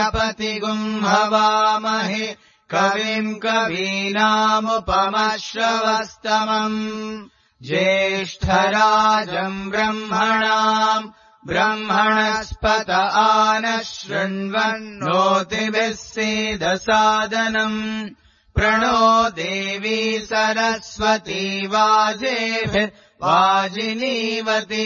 गणपतिगुम् हवामहे कविम् कवीनामुपमश्रवस्तमम् ज्येष्ठराजम् ब्रह्मणाम् ब्रह्मणस्पत आनः शृण्वन्नोतिभिः सीदसादनम् प्रणो देवी सरस्वती वाजेभिर्वाजिनीवती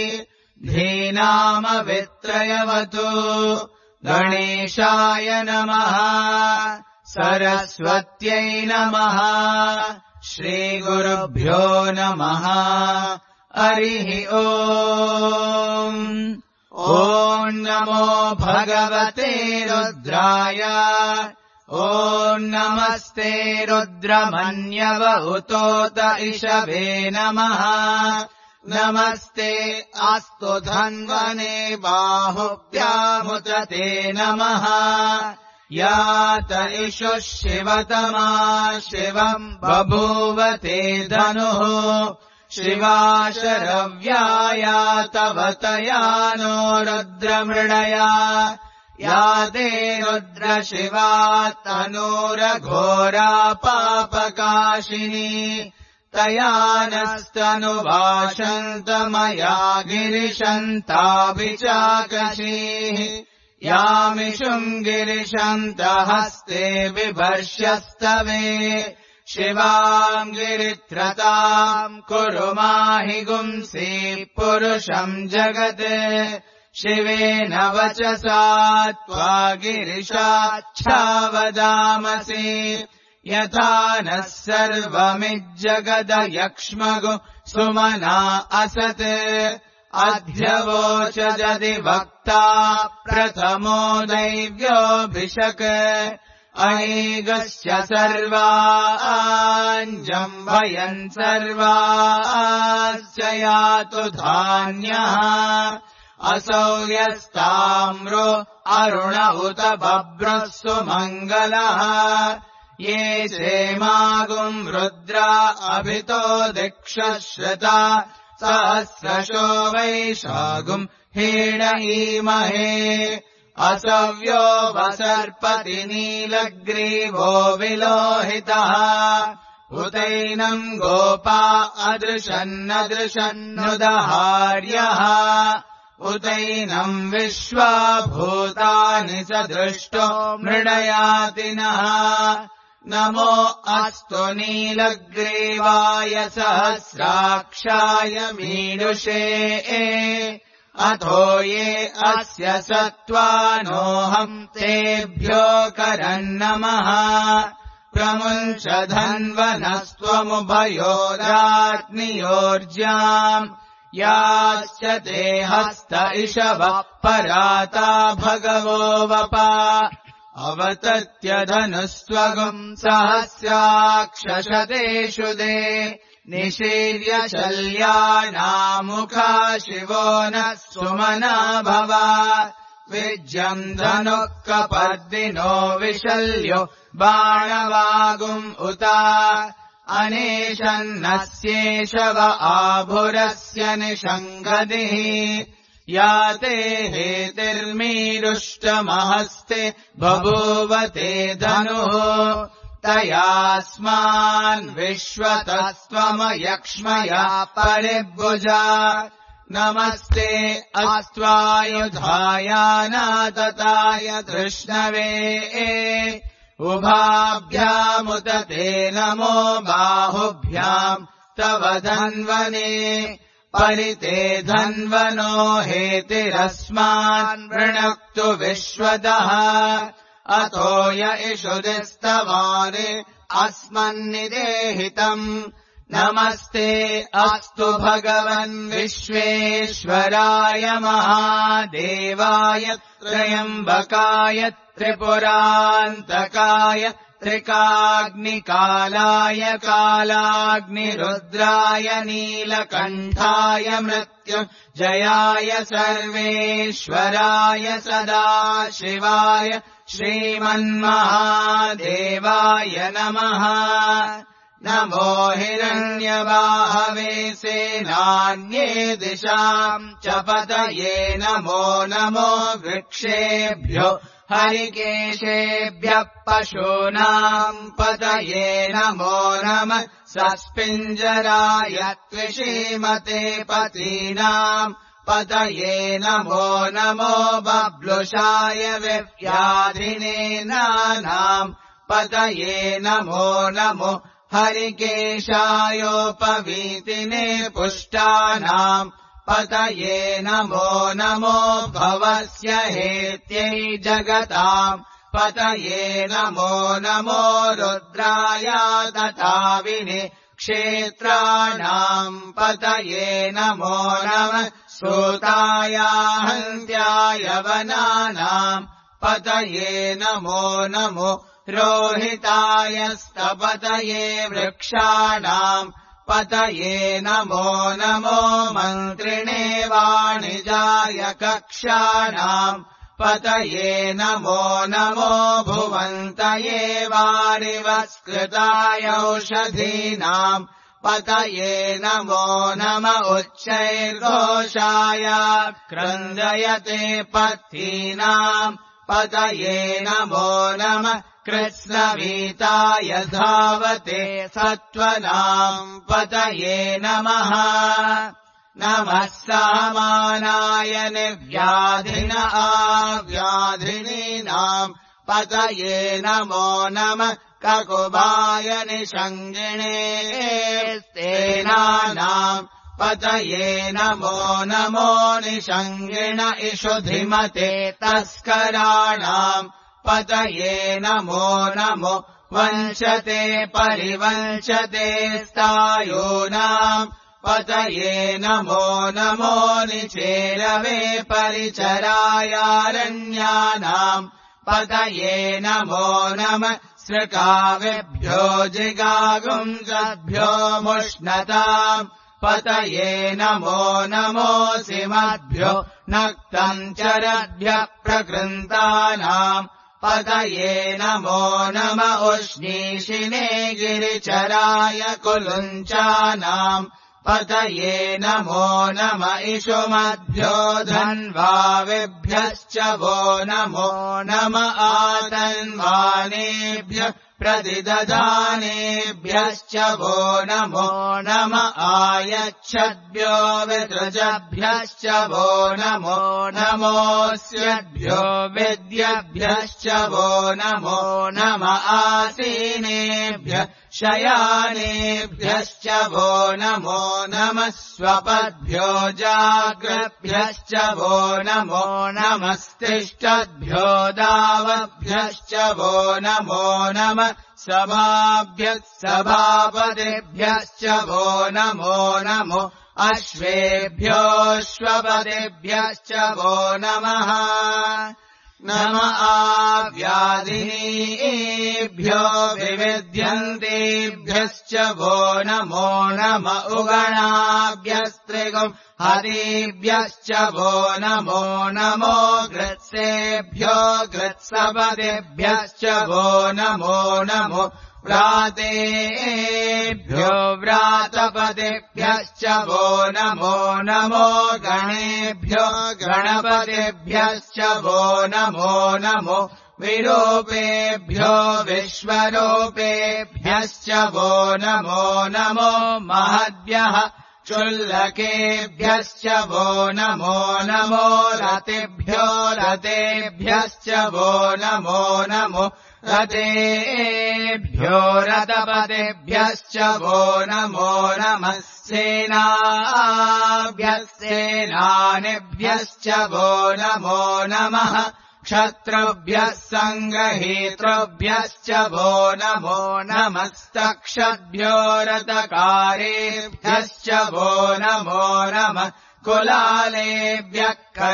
धीनामवित्रयवतु गणेशाय नमः सरस्वत्यै नमः श्रीगुरुभ्यो नमः हरिः ओम् ॐ नमो भगवते रुद्राय ॐ नमस्ते रुद्रमन्यव उतोत इषवे नमः नमस्ते अस्तु धन्वने बाहुभ्यामुत ते नमः यात इषुः शिवतमा शिवम् बभूव ते धनुः शिवा शरव्या तव तया नो रुद्रमृडया या ते रुद्रशिवा तनूरघोरा पापकाशिनी तया नस्तनुवाशन्तमया गिरिशन्ताभिचाकशीः यामिषुम् गिरिशन्तहस्ते बिभर्ष्यस्तवे शिवाम् गिरित्रताम् कुरु माहि गुंसि पुरुषम् जगत् शिवेन वचसा त्वा गिरिशाच्छावदामसि यथा नः सर्वमिज्जगदयक्ष्मगु सुमना असत् अध्यवोच जदिवक्ता प्रथमो दैव्योऽभिषक् अयैगस्य सर्वाञ्जम्भयन् सर्वाश्च यातु धान्यः असौ यस्ताम्रो अरुण उत बभ्रः सुमङ्गलः ये चेमागुम् रुद्रा अभितो दिक्षश्रुता सहस्रशो वैशागुम् हीणयीमहे असव्यो वसर्पति नीलग्रीवो विलोहितः उतैनम् गोपा अदृशन्नदृशन्नुदहार्यः उतैनम् विश्वा भूतानि सदृष्टो मृडयातिनः नमो अस्तु नीलग्रीवाय सहस्राक्षाय मीडुषे अथो ये अस्य सत्त्वानोऽहम् तेभ्यो करन्नमः प्रमुञ्च धन्वनस्त्वमुभयोराग्नियोर्ज्याम् याश्च ते हस्त इषवः पराता भगवो वपा अवतत्य धनुस्त्वगुम् सहस्राक्षशतेषु दे निशीर्य शल्यानामुखा शिवो नः सुमना भव विज्यम् धनुः कपर्दिनो विशल्यो बाणवागुम् उता अनेशन्नस्येषव आभुरस्य निषङ्गदिः याते हेतिर्मीरुष्टमहस्ते बभूवते धनुः तयास्मान् विश्वतस्त्वमयक्ष्मया परिभुजा नमस्ते अस्त्वायुधायानातताय धृष्णवे उभाभ्यामुत ते नमो बाहुभ्याम् तव धन्वने परिते धन्वनो हेतिरस्मान् वृणक्तु विश्वतः अतो य इषुदिस्तवारे अस्मन्निदेहितम् नमस्ते अस्तु भगवन् विश्वेश्वराय महादेवाय त्र्यम्बकाय त्रिपुरान्तकाय त्रिकाग्निकालाय कालाग्निरुद्राय नीलकण्ठाय मृत्युञ्जयाय सर्वेश्वराय सदाशिवाय श्रीमन्महादेवाय नमः नमो हिरण्यवाहवे सेनान्ये दिशाम् च पतये नमो नमो वृक्षेभ्यो हरिकेशेभ्यः पशूनाम् पतये नमो नमः सस्पिञ्जराय त्विषीमते पतीनाम् पतये नमो नमो बब्लुषाय विव्याधिने नानाम् पतये नमो नमो हरिकेशायोपवीतिने पुष्टानाम् पतये नमो नमो भवस्य हेत्यै जगताम् पतये नमो नमो रुद्राय तथाविने क्षेत्राणाम् पतये नमो नमः सूताय हन्त्याय वनानाम् पतये नमो नमो रोहिताय स्तपतये वृक्षाणाम् पतये नमो नमो मन्त्रिणे वाणिजाय कक्षाणाम् पतये नमो नमो भुवन्तये वारिवस्कृताय औषधीनाम् पतये नमो नम उच्चैर्घोषाय क्रन्दयते पथीनाम् पतये नमो नम कृत्स्नवीताय धावते सत्त्वनाम् पतये नमः नमः सामानाय निव्याधिन आव्याधिनीनाम् पतये नमो नमः ककुभाय निषङ्गिणे स्तेनानाम् पतये नमो नमो निषङ्गिण इषुधिमते तस्कराणाम् पतये नमो नमो वंशते परिवंशते स्थायूनाम् पतये नमो नमो निचेरवे परिचरायारण्यानाम् पतये नमो नमः सृकावेभ्यो जिगागुंसभ्यो मुष्णताम् पतये नमो नमो सिमद्भ्यो नक्तञ्चरद्भ्यः प्रकृन्तानाम् पतये नमो नम उष्णीषिणे गिरिचराय कुलुञ्चानाम् पतये नमो नम इषुमद्भ्यो धन्वाविभ्यश्च वो नमो नम आतन्वानेभ्यः प्रतिदधानेभ्यश्च वो नमो नम आयच्छद्भ्यो वितृजभ्यश्च वो नमो नमोऽस्यद्भ्यो विद्यभ्यश्च वो नमो नम आसीनेभ्यः शयानेभ्यश्च वो नमो नमः स्वपद्भ्यो जाग्रभ्यश्च वो नमो नमस्तिष्ठद्भ्यो दावभ्यश्च वो नमो नमः सभाभ्यः सभापतिभ्यश्च वो नमो नमो अश्वेभ्योऽश्वपतिभ्यश्च वो नमः नम आव्याधिनीभ्यो विविध्यन्तेभ्यश्च वो नमो नम उगणाभ्यस्त्रिगुम् हरिभ्यश्च वो नमो नमो गृत्सेभ्यो गृत्सपतिभ्यश्च वो नमो नमो व्रातेभ्यो व्रातपतिभ्यश्च वो नमो नमो गणेभ्यो गणपतिभ्यश्च वो नमो नमो विरूपेभ्यो विश्वरूपेभ्यश्च वो नमो नमो महद्भ्यः चुल्लकेभ्यश्च वो नमो नमो रतेभ्यो रतेभ्यश्च वो नमो नमो रतेभ्यो रतपतिभ्यश्च वो नमो नमः सेनाभ्यः सेनानिभ्यश्च वो नमो नमः क्षत्रुभ्यः सङ्गहेतृभ्यश्च वो नमो नमस्तक्षद्भ्यो रतकारेभ्यश्च वो नमो नमः कुलालेभ्यः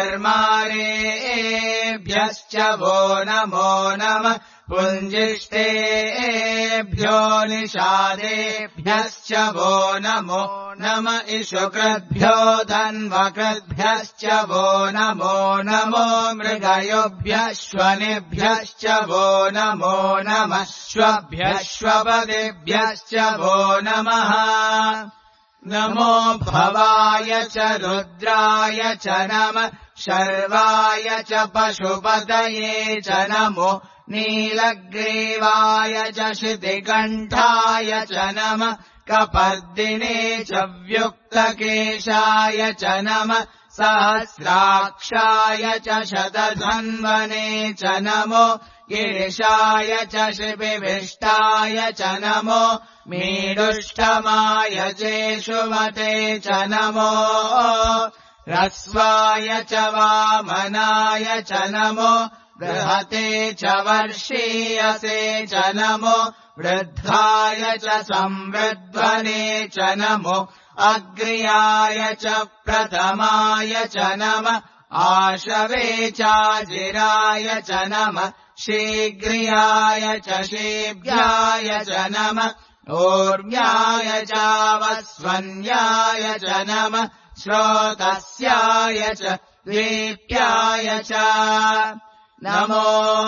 कर्मारेभ्यश्च वो नमो नमः पुञ्जिष्टेभ्यो निषादेभ्यश्च वो नमो नम इषुकृद्भ्यो धन्वकृद्भ्यश्च वो नमो नमो मृगयोभ्यश्वनेभ्यश्च वो नमो नमः श्वभ्यश्वपतिभ्यश्च वो नमः नमो भवाय च रुद्राय च नमः शर्वाय च पशुपतये च नमो नीलग्रीवाय च शितिकण्ठाय च नमः कपर्दिने च व्युक्तकेशाय च नमः सहस्राक्षाय च शतधन्वने च नमो गिरिशाय च शिबिविष्टाय च नमो मीडुष्टमाय चेषुमते च नमो ह्रस्वाय च वामनाय च नमो बृहते च वर्षीयसे च नमो वृद्धाय च संवृद्ध्वने च नमो अग्र्याय च प्रथमाय च नमः आशवे चाजिराय च नमः शीघ्र्याय च शीघ्राय च नमः ऊर्म्याय चावस्वन्याय च नमः श्रोतस्याय च दीप्याय च नमो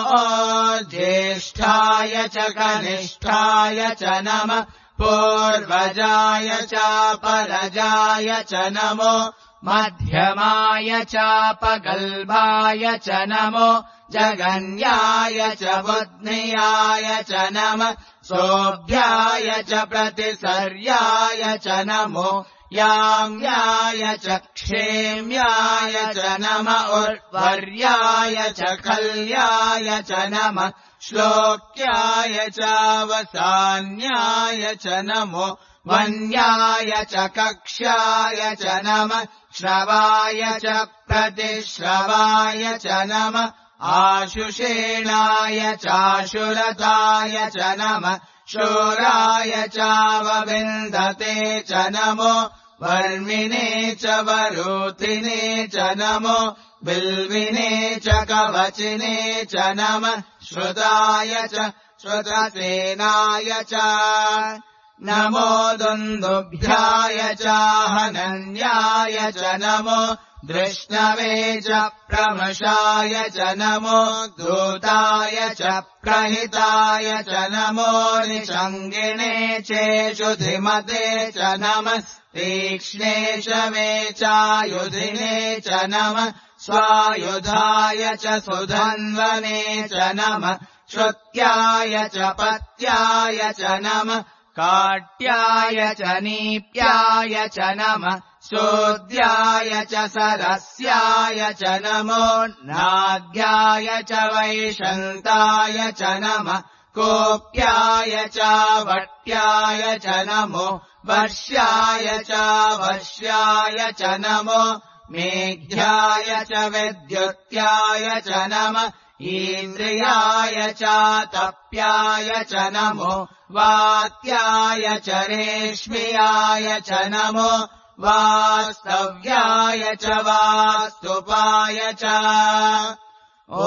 ज्येष्ठाय च कनिष्ठाय च नमः पूर्वजाय चापरजाय च नमो मध्यमाय चापगल्भाय च नमो जगन्याय च बुध्नियाय च नमः सोऽभ्याय च प्रतिसर्याय च नमो याम्याय च क्षेम्याय च नमः उर्वर्याय च कल्याय च नमः श्लोक्याय चावसान्याय च नमो वन्याय च कक्ष्याय च नमः श्रवाय च प्रतिश्रवाय च नमः आशुषेणाय चाशुरताय च नमः शूराय चावविन्दते च नमो वर्मिने च वरूथिने च नमो बिल्विने च कवचिने च नमः श्रुताय च श्रुतसेनाय च नमो दुन्दुभ्याय चाहनन्याय च नमो दृष्णवे च प्रमशाय च नमो दूताय च प्रहिताय च नमो निषङ्गिणे चेषुधिमते च नमः तीक्ष्णे शवे चायुधिने च नमः स्वायुधाय च सुधन्वने च नमः श्रुत्याय च पत्याय च नमः काट्याय च नीप्याय च नमः सोद्याय च सरस्याय च नमो नाद्याय च वैशन्ताय च नमः कोप्याय च वट्याय च नमो वर्ष्याय च वश्याय च नमो मेघ्याय च विद्युत्याय च नमः इन्द्रियाय च तप्याय च नमो वात्याय च रेश्म्याय च नमो वास्तव्याय च वास्तुपाय च ॐ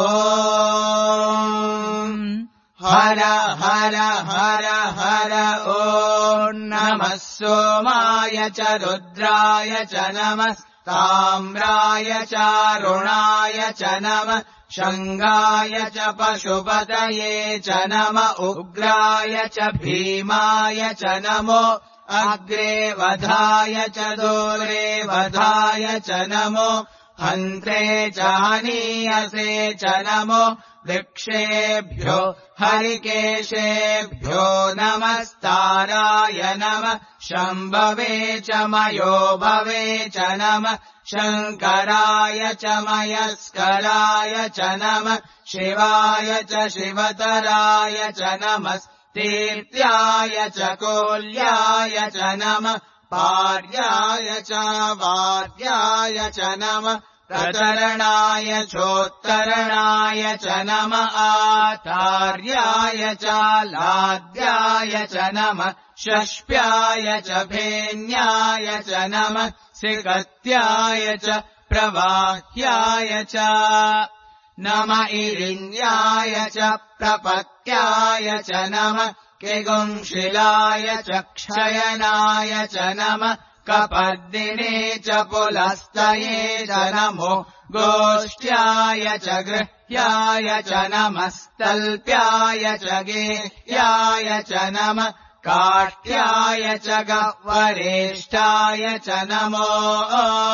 हर हर हर हर ॐ नमः सोमाय च रुद्राय च नमः ताम्राय चारुणाय च नमः शङ्गाय च पशुपतये च नमः उग्राय च भीमाय च नमो अग्रे वधाय च दूरे वधाय च नमो हन्त्रे च हनीयसे च नमो वृक्षेभ्यो हरिकेशेभ्यो नमस्ताराय नमः शम्भवे च मयोभवे च नमः शङ्कराय च मयस्कराय च नमः शिवाय च शिवतराय च नमः तीर्थ्याय च कोल्याय च नमः पार्याय च वार्याय च नमः प्रतरणाय चोत्तरणाय च नमः आचार्याय च लाद्याय च नमः षष्प्याय च भेन्याय च नमः सिकत्याय च प्रवाह्याय च नमः इरिन्याय च प्रपत्याय च नमः किगुंशिलाय च क्षयनाय च नमः कपर्दिने च पुलस्तये च नमो गोष्ठ्याय च गृह्याय च नमः स्तल्प्याय च गेह्याय च नमः काष्ट्याय च गह्वरेष्ठाय च नमो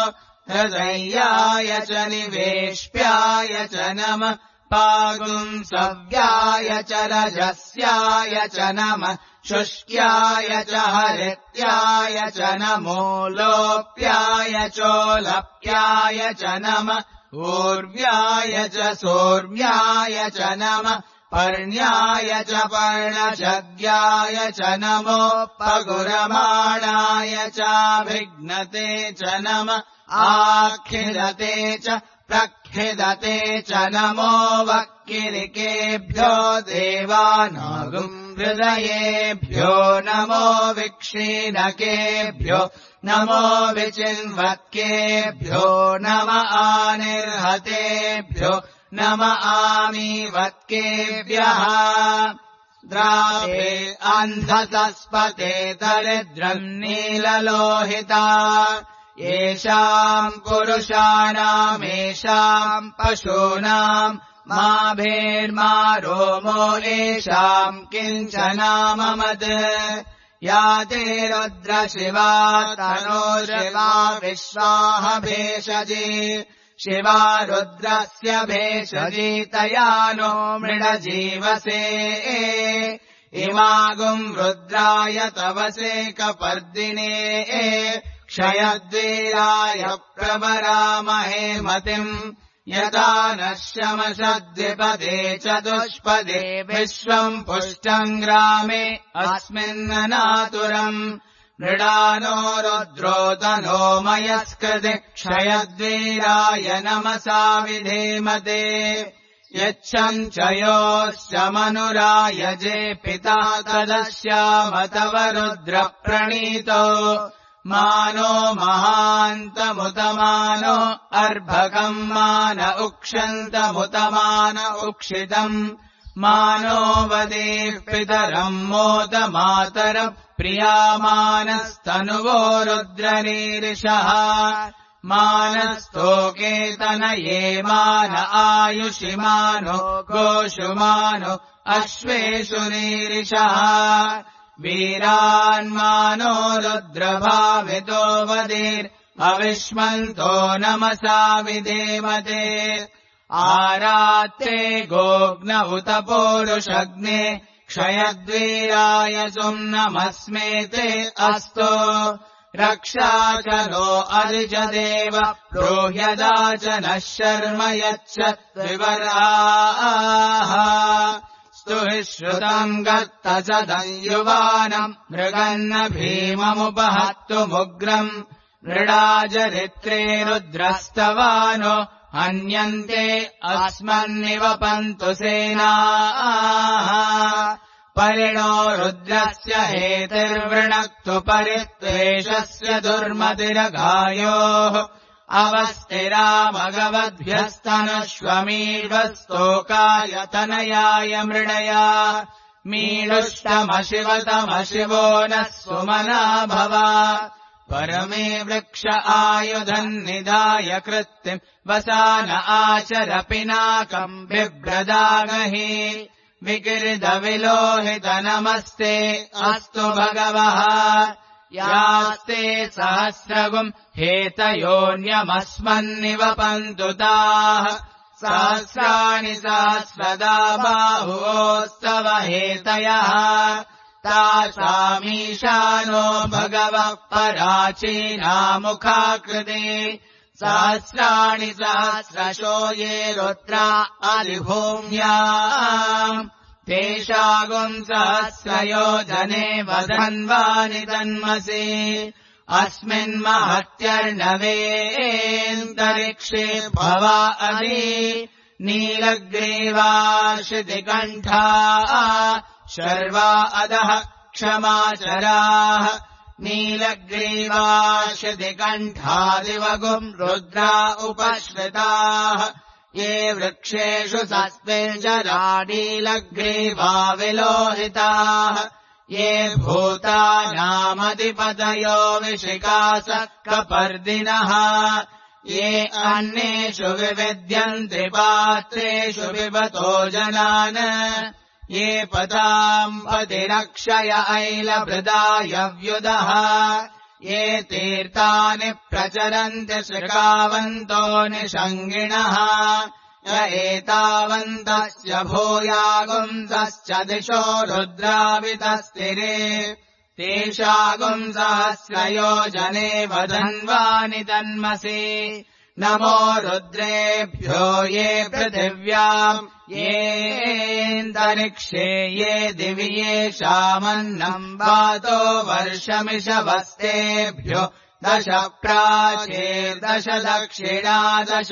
हृदय्याय च निवेश्याय च नमः पागुंसव्याय च रजस्याय च नमः शुष्क्याय च हरित्याय च नमो लोप्याय चोलप्याय च नमः ऊर्व्याय च सोर्व्याय च नमः पर्ण्याय च पर्णशद्याय च नमो पगुरमाणाय चाभिघ्नते च नमः आखिलते च प्रखिदते च नमो वक्किलिकेभ्यो देवानागुम् हृदयेभ्यो नमो विक्षीणकेभ्यो नमो विचिन्वत्केभ्यो नम आनिर्हतेभ्यो नम आमीवत्केभ्यः द्रावे अन्धसस्पते दरिद्रम् नीललोहिता येषाम् पुरुषाणामेषाम् पशूनाम् मा भेर्मा रोमो येषाम् किञ्चनाममत् या ते रुद्रशिवा तनोर्शिवा विश्वाह भेषजी शिवा रुद्रस्य भेषजी तया नो मृडजीवसे इमागुम् रुद्राय तवसे कपर्दिने क्षयद्वीराय प्रवरामहे मतिम् यथा नश्यमशद्विपदे चतुष्पदे विश्वम् पुष्टम् ग्रामे अस्मिन्ननातुरम् मृडानो रुद्रोतनो मयस्कृते क्षयद्वीराय नमसा विधेमते यच्छम् च योश्च मनुरायजे पिता तदस्याम तव रुद्रप्रणीतो मानो महान्तमुतमानो अर्भकम् मान उक्षन्तमुतमान उक्षितम् मानो वदेः पितरम् मोदमातरम् प्रियामानस्तनुवो रुद्रनीरिषः मानस्तोकेतनये मान आयुषिमानो गोषुमानो अश्वेषु नीरिषः वीरान्मानो रुद्रभावितो वदेर् अविष्मन्तो नमसा विधेमते आरात्ते गोग्न उत पोरुषग्ने क्षयद्वीराय सुम्नमस्मेते अस्तो रक्षा च नो अधिजदेव प्रोह्यदा च नः शर्म यच्च विवराः स्तुहि श्रुतम् गत्त सदयुवानम् मृगन्न भीममुपहत्तुमुग्रम् मृडाजरित्रे रुद्रस्तवानो हन्यन्ते अस्मन्निवपन्तु सेनाः परिणो रुद्रस्य हेतिर्वृणक्तु परित्वेषस्य दुर्मतिरघायोः अवस्तिरामगवद्भ्यस्तनश्वमीढ्वस्तोकाय तनयाय मृडया मीढुष्टमशिवतमशिवो नः सुमना भव परमे वृक्ष आयुधम् निधाय कृत्तिम् वसान आचर पिनाकम् बिभ्रदागहि विकिर्दविलोहित नमस्ते अस्तु भगवः यास्ते सहस्रगुम् हेतयोऽन्यमस्मन्निवपन्तु ताः सहस्राणि सहस्रदा बाहुवोस्तव हेतयः तासामीशानो भगवः पराचीनामुखाकृते सहस्राणि सहस्रशो ये रुद्रा अधिभूम्याम् तेषागुम् सहस्रयोजने वधन्वानि तन्मसि अस्मिन्महत्यर्णवेऽन्तरिक्षे भवा अधि नीलग्रीवाशितिकण्ठा शर्वा अधः क्षमाचराः नीलग्रीवाशितिकण्ठादिवगुम् रुद्रा उपश्रिताः ये वृक्षेषु सस्मिञ्जरा नीलग्रीवा विलोहिताः ये भूतानामधिपतयो विशिखासः कपर्दिनः ये अन्येषु विविद्यन्ति पात्रेषु पिबतो जनान् ये पताम् पतिरक्षय ऐलभृदाय व्युदः ये तीर्थानि प्रचरन्ति श्रिकावन्तो निषङ्गिणः य एतावन्तस्य भूयागुंसश्च दिशो रुद्रावितस्तिरे तेषागुंसहस्रयोजने वधन्वानि तन्मसि नमो रुद्रेभ्यो ये पृथिव्याम् येऽन्तरिक्षे ये दिवि येषामन्नम् वातो वर्षमिषवस्तेभ्यो 10 प्राचीर्दश दक्षिणा 10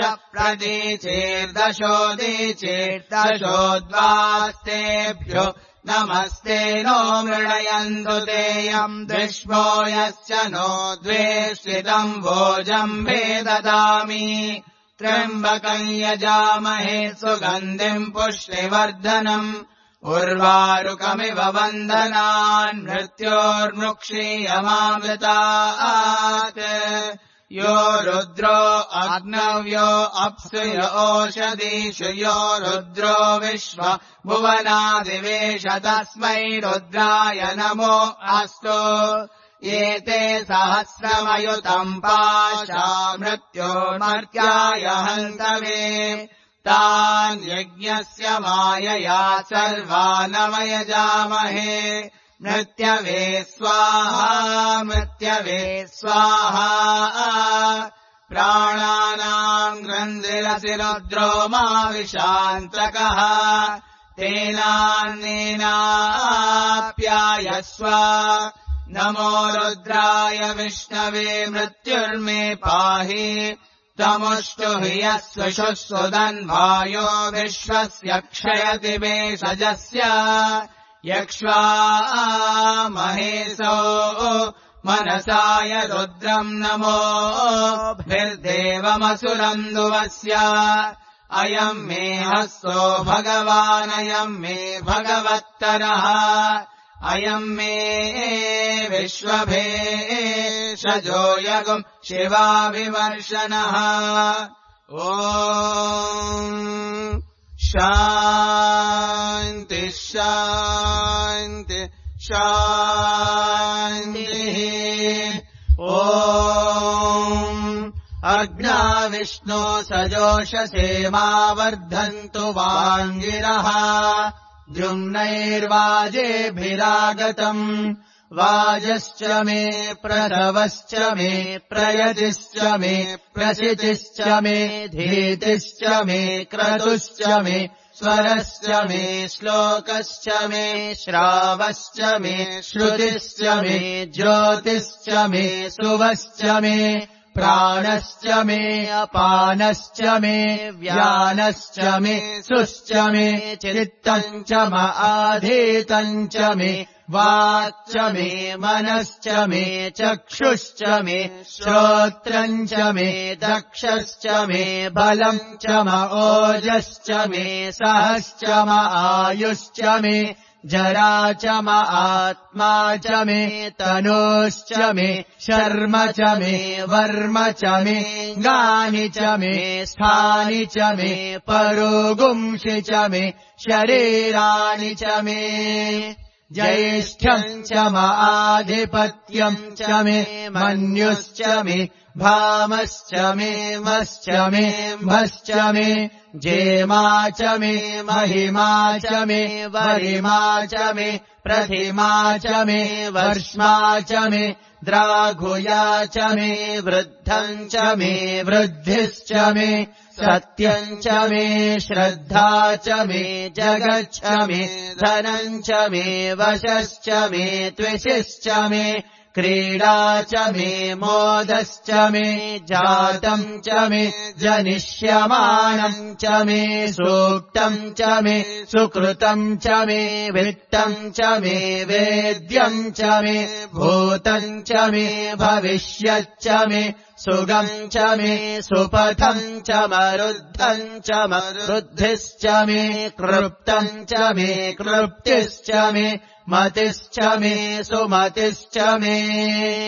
प्रतीचीर्दशोदीचीर्दशोद्वास्तेभ्यो नमस्ते नो मृडयन्तु तेयम् द्विष्मो यस्य नो द्वेष्टितम् भोजम्भे ददामि त्र्यम्बकम् यजामहे सुगन्धिम् पुष्टिवर्धनम् उर्वारुकमिव वन्दनान् मृत्योर्मुक्षीयमामृतात् यो रुद्रो अग्नव्यो अप्सु य ओषधीषु यो रुद्रो विश्व भुवनादिवेश तस्मै रुद्राय नमो अस्तु एते सहस्रमयुतम् पाशा मृत्योर्मर्त्याय हन्तवे तान् यज्ञस्य मायया सर्वानमयजामहे मृत्यवे स्वाहा मृत्यवे स्वाहा प्राणानाम् ग्रन्थिरसि रुद्रो मा विशान्तकः तेनान्नेनाप्यायस्व नमो रुद्राय विष्णवे मृत्युर्मे पाहि तमुष्टु हि यस्वशु सुदन्वायो विश्वस्य क्षयति भेषजस्य यक्ष्वा महेशो मनसाय रुद्रम् नमोभिर्देवमसुरन्दुवस्य अयम् मे हस्तो भगवानयम् मे भगवत्तरः अयम् मे विश्वभेषजो यगुम् शिवाभिवर्षणः ॐ शान्ति शान्ति शान्तिः ॐ अग्ना विष्णो सजोषसे मा वर्धन्तु वाङ्गिरः द्युम्नैर्वाजेभिरागतम् वाजश्च मे प्रसवश्च मे प्रयतिश्च मे प्रसितिश्च मे धीतिश्च मे क्रतुश्च मे स्वरश्च मे श्लोकश्च मे श्रावश्च मे श्रुतिश्च मे ज्योतिश्च मे सुवश्च मे प्राणश्च मे अपानश्च मे व्यानश्च मे सुश्च मे चित्तम् च आधीतम् च मे वाक्च मे मनश्च मे चक्षुश्च मे श्रोत्रम् च मे दक्षश्च मे बलम् च ओजश्च मे सहश्च आयुश्च मे जरा च आत्मा च मे तनोश्च मे शर्म च मे वर्म च मे गानि च मे स्थानि च मे परोगुंषि च मे शरीराणि च मे ज्येष्ठ्यम् च आधिपत्यम् च मे मन्युश्च मे भामश्च मे मश्च मे भश्च मे जेमा च मे महिमा च मे वरिमा च मे प्रतिमा च मे वर्ष्मा च मे द्राघुया च मे वृद्धम् च मे वृद्धिश्च मे सत्यम् च मे श्रद्धा च मे जगच्च मे धनम् च मे वशश्च मे त्विषिश्च मे क्रीडा च मे मोदश्च मे जातम् च मे जनिष्यमाणम् च मे सूक्तम् च मे सुकृतम् च मे वित्तम् च मे वेद्यम् च मे भूतम् च मे भविष्यच्च मे सुगम् च मे सुपथम् च मरुद्धम् च मरुद्धिश्च मे क्लृप्तम् च मे क्लृप्तिश्च मे मतिश्च मे सुमतिश्च मे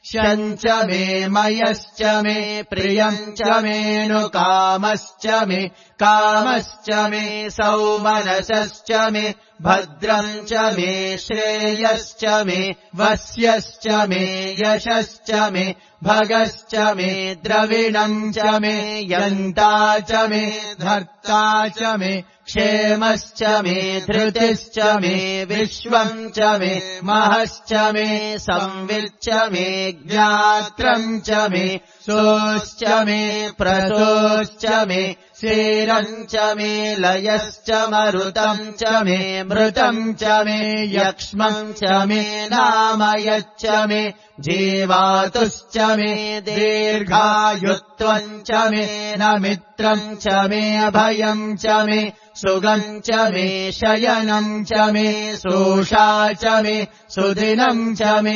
शञ्च मे मयश्च मे प्रियम् च मेऽनुकामश्च मे कामश्च मे सौमनसश्च मे भद्रम् च मे श्रेयश्च मे वस्यश्च मे यशश्च मे भगश्च मे द्रविणम् च मे यन्ता च मे धर्ता च मे क्षेमश्च मे धृतिश्च मे विश्वम् च मे महश्च मे संविच्च मे ज्ञात्रम् च मे सोश्च मे प्रसोश्च मे शेरम् च मे लयश्च मरुतम् च मे मृतम् च मे यक्ष्मम् च मे नामयच्च मे जीवातुश्च मे दीर्घायुत्वम् च मे न मित्रम् च मे अभयम् च मे सुगम् च मे शयनम् च मे सोषा च मे सुदिनम् च मे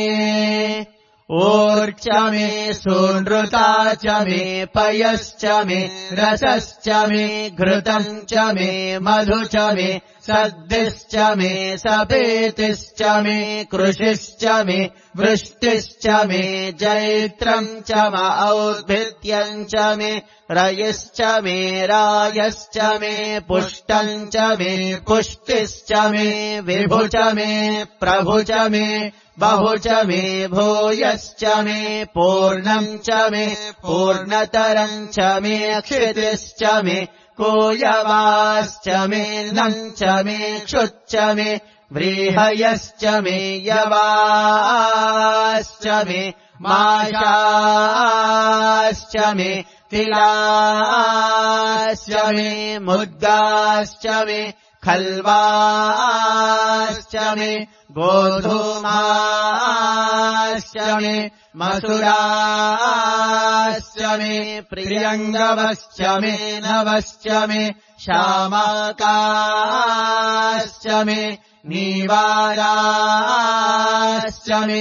ओर्च मे सूनृता च मे पयश्च मे रसश्च मे घृतम् च मे मधु च मे सद्दिश्च मे सपेतिश्च मे कृषिश्च मे वृष्टिश्च मे जैत्रम् च म औद्भित्यम् च मे रयिश्च मे रायश्च मे पुष्टम् च मे पुष्टिश्च मे विभु च मे प्रभु च मे बहु च मे भूयश्च मे पूर्णम् च मे पूर्णतरम् च मे क्षितिश्च मे कोयवाश्च मे नम् च मे क्षुच्च मे व्रीहयश्च मे यवाश्च मे माशाश्च मे तिलाश्च मे मुद्गाश्च मे खल्वाश्च मे गोधूमाश्च मे मसुराश्च मे प्रियङ्गवश्च मे नवश्च मे श्यामाकाश्च मे नीवाराश्च मे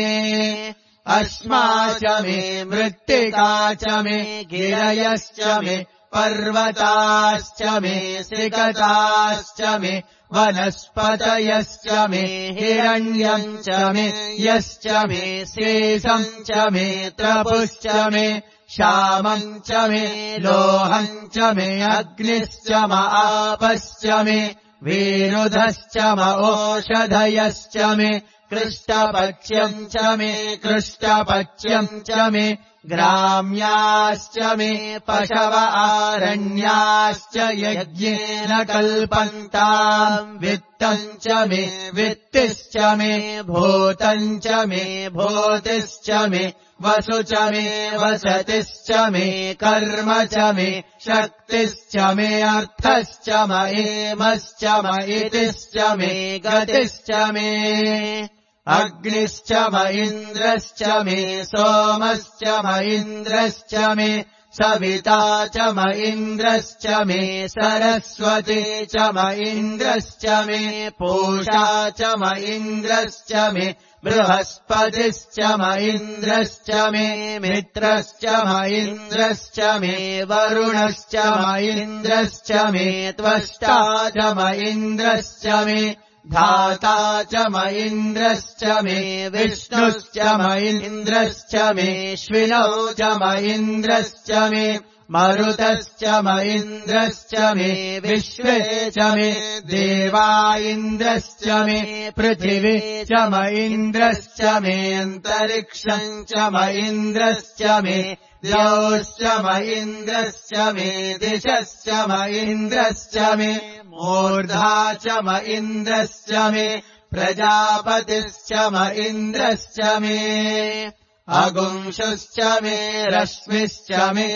अश्माच मे मृत्तिका च मे गिरयश्च मे पर्वताश्च मे सिकताश्च मे वनस्पतयश्च मे हिरण्यम् च मे यश्च मे शेषम् च मे त्रपुश्च मे श्यामम् च मे लोहम् च मे अग्निश्च म आपश्च मे वेणुधश्च म ओषधयश्च मे कृष्टपक्ष्यम् च मे कृष्टपक्ष्यम् च मे ग्राम्याश्च मे पशव आरण्याश्च यज्ञेन कल्पन्ताम् वित्तम् च मे वित्तिश्च मे भूतम् च मे भूतिश्च मे वसु च मे वसतिश्च मे कर्म च मे शक्तिश्च मे अर्थश्च म एमश्च म इतिश्च मे गतिश्च मे अग्निश्च म इन्द्रश्च मे सोमश्च म इन्द्रश्च मे सविता च म इन्द्रश्च मे सरस्वती च म इन्द्रश्च मे पूषा च म इन्द्रश्च मे बृहस्पतिश्च म इन्द्रश्च मे मित्रश्च म इन्द्रश्च मे वरुणश्च म इन्द्रश्च मे त्वष्टा च म इन्द्रश्च मे धाता च म इन्द्रश्च मे विष्णुश्च म इन्द्रश्च मे श्विनौ च म इन्द्रश्च मे मरुतश्च म इन्द्रश्च मे विश्वे च मे देवा इन्द्रश्च मे पृथिवी च म इन्द्रश्च मे अन्तरिक्षम् च म इन्द्रश्च मे द्यौश्च म इन्द्रश्च मे दिशश्च म इन्द्रश्च मे मूर्धा च म इन्द्रश्च मे प्रजापतिश्च म इन्द्रश्च मे अगुंशुश्च मे रश्मिश्च मे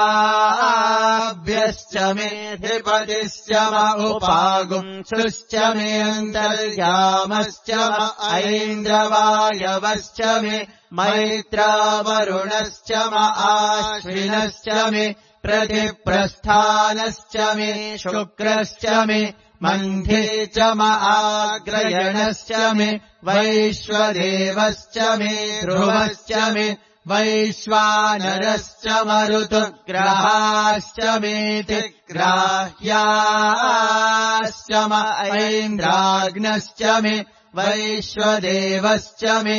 दाभ्यश्च मे धिपतिश्च म उपागुंशुश्च मे अन्तर्यामश्च म ऐन्द्रवायवश्च मे मैत्रावरुणश्च म आश्विनश्च मे प्रतिप्रस्थानश्च मे शुक्रश्च मे मन्थे च म आग्रयणश्च मे वैश्वदेवश्च मे ध्रुवश्च मे वैश्वानरश्च मरुतुग्राश्च मेति ग्राह्याश्च म ऐन्द्राग्नश्च मे वैश्वदेवश्च मे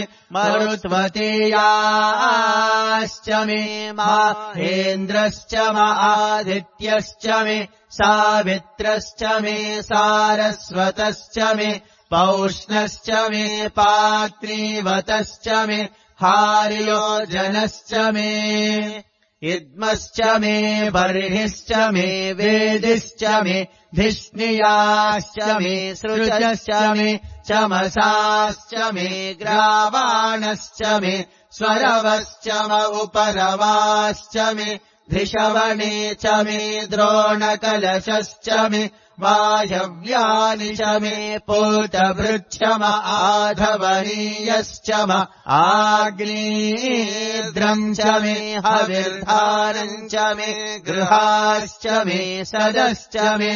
मरुत्वतेयाश्च मे माहेन्द्रश्च आदित्यश्च मे सावित्रश्च मे सारस्वतश्च मे पौष्णश्च मे पात्रीवतश्च मे हार्योजनश्च मे इद्मश्च मे बर्हिश्च मे वेदिश्च मे धिष्णियाश्च मे सृजश्च मे चमसाश्च मे ग्रावाणश्च मे स्वरवश्च म उपरवाश्च मे धृषवणे च मे द्रोणकलशश्च मे वायव्यानि च मे पूतभृच्छम आधवनीयश्च म आग्नेयद्रम् च मे हविर्धानम् च मे गृहाश्च मे सदश्च मे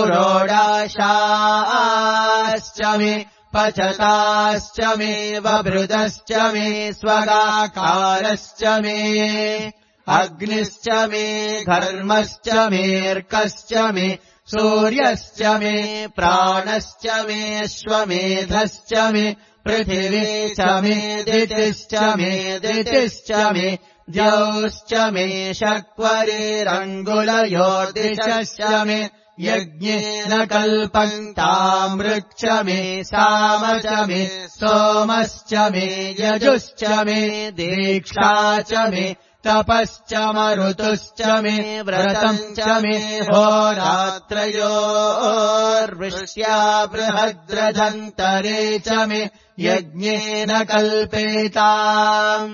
पुरोडाशाश्च मे पचताश्च मे वभृदश्च मे स्वगाकारश्च मे अग्निश्च मे घर्मश्च मेऽर्कश्च मे सूर्यश्च मे प्राणश्च मे श्वमेधश्च मे पृथिवी च मे दितिश्च मे दितिश्च मे द्यौश्च मे शक्वरेरङ्गुलयोर्दिशश्च मे यज्ञेन कल्पन्तामृक्ष मे साम च मे सोमश्च मे यजुश्च मे दीक्षा च मे तपश्च मरुतुश्च मे व्रतम् च मे होरात्रयोर्वृष्ट्या बृहद्रथन्तरे च मे यज्ञेन कल्पेताम्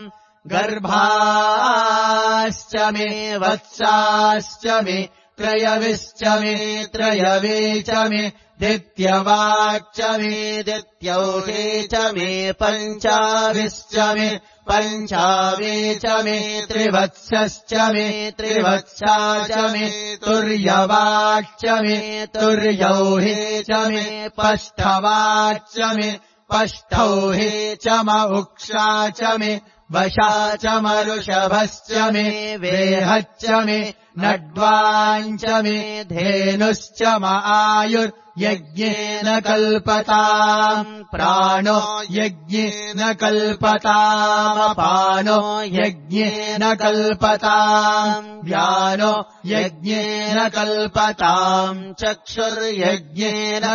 गर्भाश्च मे वत्साश्च मे त्रयविश्च मे त्रयवे च मे दित्यवाक्च मे दित्यौहे च मे पञ्चाविश्च मे पञ्चावे च मे त्रिवत्सश्च मे त्रिवत्सा च मे तुर्यवाच्च मे तुर्यौहे च मे पष्ठवाच्च मे पष्ठौहे च म उक्षा च मे वशा च मरुषभश्च मे वेहच्च मे नड्वाञ्च मे धेनुश्च म आयुर्यज्ञेन कल्पताम् प्राणो यज्ञेन कल्पतामपानो यज्ञेन कल्पताम् व्यानो यज्ञेन कल्पताम् चक्षुर्यज्ञेन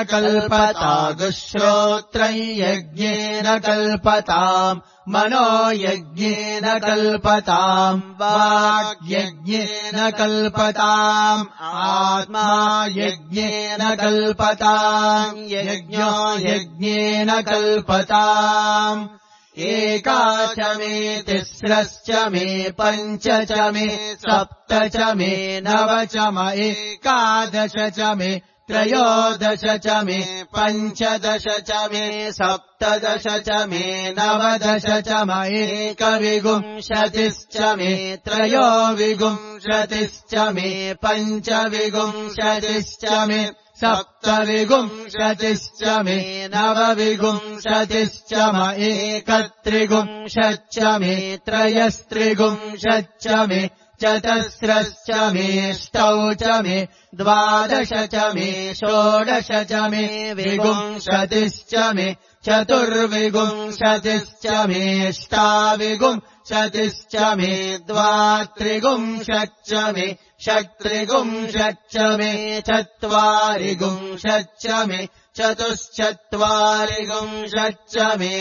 कल्पतागुश्रोत्रम् यज्ञेन कल्पताम् मनो यज्ञेन कल्पताम् वाग्यज्ञेन कल्पताम् आत्मा यज्ञेन कल्पताम् यज्ञो यज्ञेन कल्पताम् एका च मे तिस्रश्च मे पञ्च च मे सप्त च मे नव च म एकादश च मे त्रयोदश च मे पञ्चदश च मे सप्तदश च मे नवदश च म एकविंशतिश्च मे त्रयोविंशतिश्च मे पञ्चविंशतिश्च मे सप्तविंशतिश्च मे नवविंशतिश्च म एकत्रिंशच्च मे त्रयस्त्रिंशच्च मे चतस्रश्च मेऽष्टौ च मे द्वादश च मे षोडश च मे विंशतिश्च मे चतुर्विंशतिश्च मेऽष्टाविंशतिश्च मे द्वात्रिंशच्च मे षट्त्रिंशच्च मे चत्वारिंशच्च मे चतुश्चत्वारिंशच्च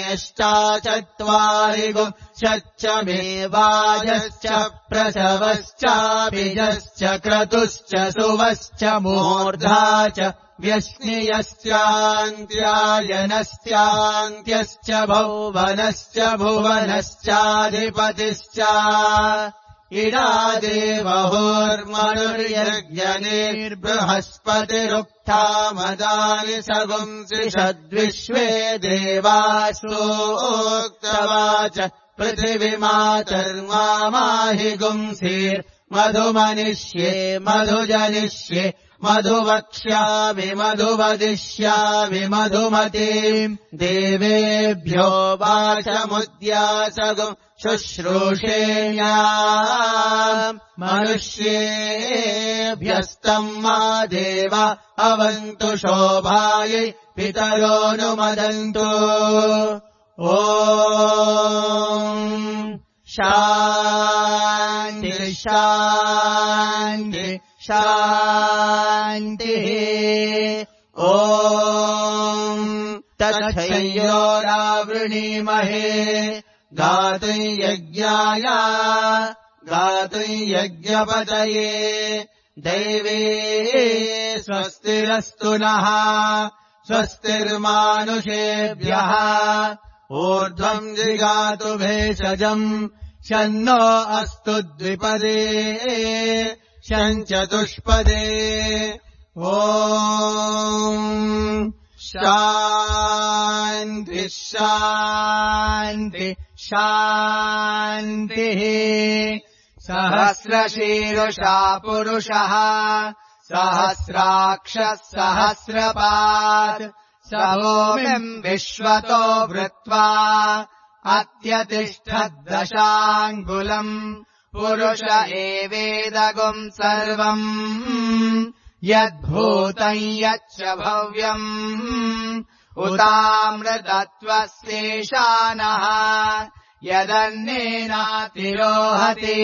मेऽष्टाचत्वारिंशच्च मे वाजश्च प्रसवश्चाभिजश्च क्रतुश्च सुवश्च मूर्धा च व्यश्नियश्चान्त्यायनश्चान्त्यश्च भुवनश्च भुवनश्चाधिपतिश्च इडादेवहोर्मनुर्यज्ञनिर्बृहस्पतिरुक्था मदानि सगुंसिषद्विश्वे देवास्तोक्तवाच पृथिवीमातर्माहि गुंसीर्मधुमनिष्ये मधुजनिष्ये मधुवक्ष्यामि मधुवदिष्यामि मधुमतीम् देवेभ्यो वाचमुद्यासगुम् शुश्रूषेण्याम् मनुष्येभ्यस्तम् मा देव अवन्तु शोभायै पितरोऽनुमदन्तु ॐ शान्ति शान्ति शान्तिः ॐ तच्छयोरावृणीमहे गातुम् यज्ञाय गातुम् यज्ञपतये दैवे स्वस्तिरस्तु नः स्वस्तिर्मानुषेभ्यः ऊर्ध्वम् जिगातु भेषजम् शन्नो अस्तु द्विपदे शञ्चतुष्पदे ॐ शान्ति शान्ति शान्तिः सहस्रशीर्षा पुरुषः सहस्राक्षः सहस्रपात् सहोमिम् विश्वतो वृत्वा अत्यतिष्ठद्दशाङ्गुलम् पुरुष एवेदगुम् सर्वम् यद्भूतम् यच्च भव्यम् उतामृतत्वस्येषानः यदन्नेनातिरोहति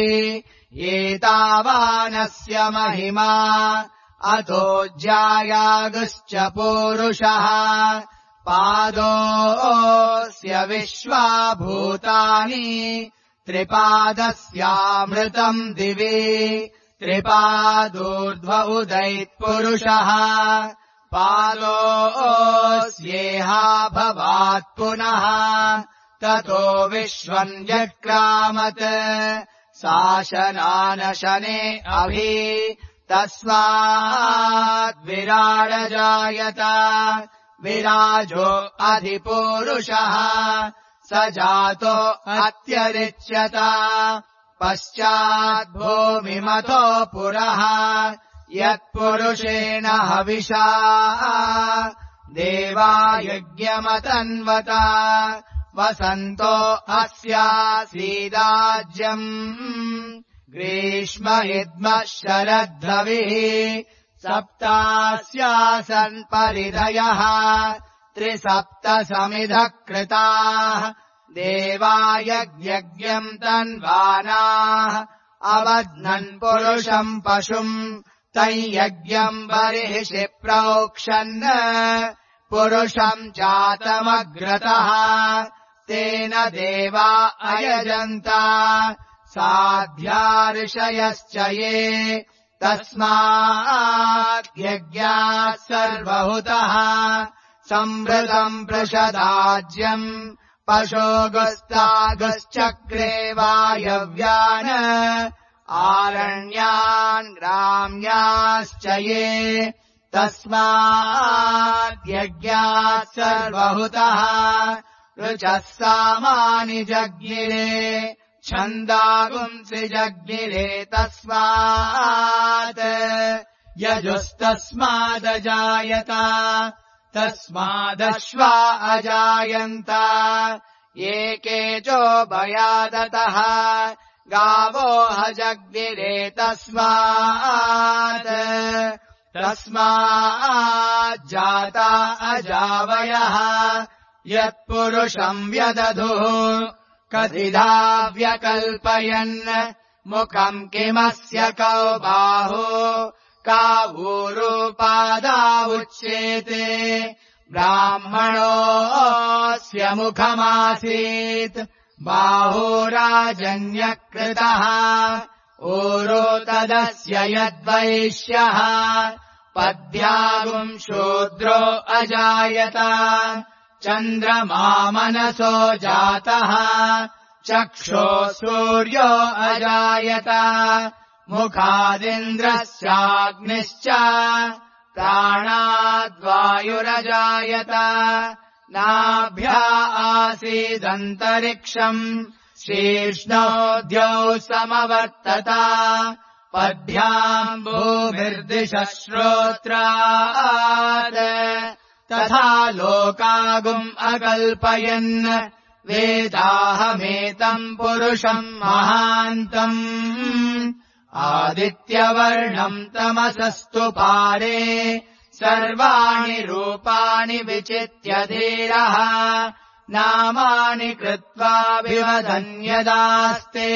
एतावानस्य महिमा अतो ज्यायागुश्च पूरुषः पादोऽस्य विश्वा भूतानि त्रिपादस्यामृतम् दिवि त्रिपादोर्ध्व उदैत्पुरुषः पादोऽस्येहा भवात् पुनः ततो विश्वम् जक्रामत् शासनानशने अभि तस्माद्विराडजायत विराजो अधिपूरुषः स जातो अत्यरिच्यत पश्चाद्भूमिमतो पुरः यत्पुरुषेण हविषा देवा यज्ञमतन्वत वसन्तो अस्यासीदाज्यम् ग्रीष्म इद्मः शरद्धविः सप्तास्यासन् परिधयः त्रिसप्तसमिधः कृताः देवा यज्ञम् तन्वानाः अवध्नन् पुरुषम् पशुम् तैयज्ञम् बर्हिषि प्रोक्षन् पुरुषम् जातमग्रतः तेन देवा अयजन्त साध्या ऋषयश्च ये तस्माद्यज्ञात् सर्वहुतः संवृतम् पृषदाज्यम् पशोगुस्तागुश्चक्रे वायव्यान् आरण्यान् ग्राम्याश्च ये तस्माद्यज्ञात् सर्वहुतः ऋचः सामानि जज्ञिरे छन्दागुंसि जज्ञिरे तस्मात् यजुस्तस्मादजायत तस्मादश्वा अजायन्त ये केचो भयादतः गावो हजग्निरे तस्मात् तस्माज्जाता अजावयः यत्पुरुषम् व्यदधुः कथिधा व्यकल्पयन् मुखम् किमस्य कौ बाहो कावूरुपादा उच्येते ब्राह्मणोऽस्य मुखमासीत् बाहुराजन्यकृतः ऊरो तदस्य यद्वैश्यः पद्भ्यागुम् शूद्रो अजायत चन्द्रमा मनसो जातः चक्षो सूर्यो अजायत मुखादिन्द्रस्याग्निश्च प्राणाद्वायुरजायत नाभ्या आसीदन्तरिक्षम् शीर्ष्णो द्यौ समवर्तत पद्भ्याम् भूमिर्दिशः श्रोत्रात् तथा लोकागुम् अकल्पयन् वेदाहमेतम् पुरुषम् महान्तम् आदित्यवर्णम् तमसस्तु पारे सर्वाणि रूपाणि विचित्य धीरः नामानि कृत्वा विवदन्यदास्ते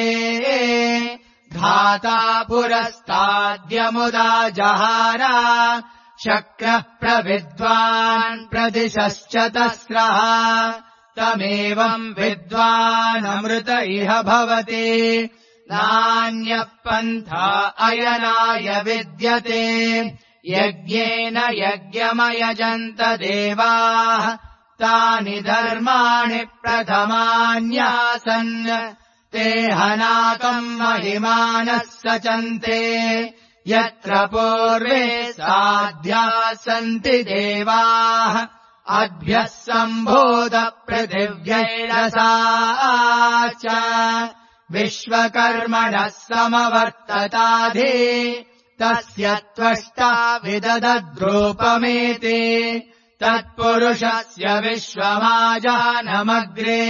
धाता पुरस्ताद्यमुदा जहार शक्रः प्रविद्वान् प्रदिशश्च तस्रः तमेवम् विद्वानमृत इह भवति नान्यः पन्था अयनाय विद्यते यज्ञेन यज्ञमयजन्त देवाः तानि धर्माणि प्रथमान्यासन् ते हनाकम् महिमानः सचन्ते यत्र पूर्वे साध्याः सन्ति देवाः अद्भ्यः सम्भूत पृथिव्यैरसा च विश्वकर्मणः समवर्तताधि तस्य त्वष्टा विदधद्रूपमेति तत्पुरुषस्य विश्वमाजानमग्रे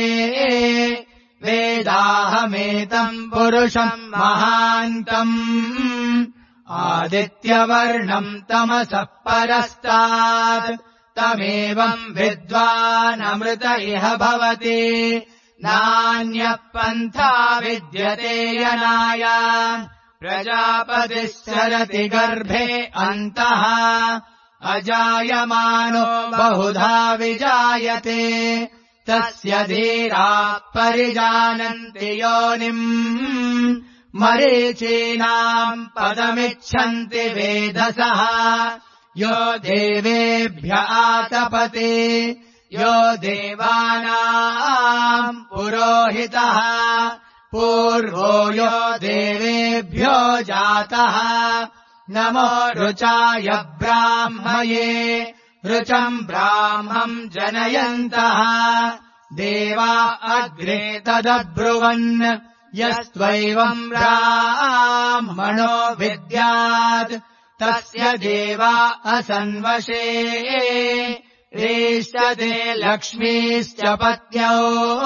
वेदाहमेतम् पुरुषम् महान्तम् आदित्यवर्णम् तमसः परस्तात् तमेवम् विद्वानमृत इह भवति नान्यः पन्था विद्यते यनाय प्रजापतिश्चरति गर्भे अन्तः अजायमानो बहुधा विजायते तस्य धीराः परिजानन्ति योनिम् मरीचीनाम् पदमिच्छन्ति वेधसः यो देवेभ्य आतपते यो देवानाम् पुरोहितः पूर्वो यो देवेभ्यो जातः नमो ऋचाय ब्राह्मये ऋचम् ब्राह्मम् जनयन्तः देवा अग्रे तदब्रुवन् यस्त्वैवम् ब्राह्मणो विद्यात् तस्य देवा असन्वशे रेष्यते लक्ष्मीश्च पत्न्यौ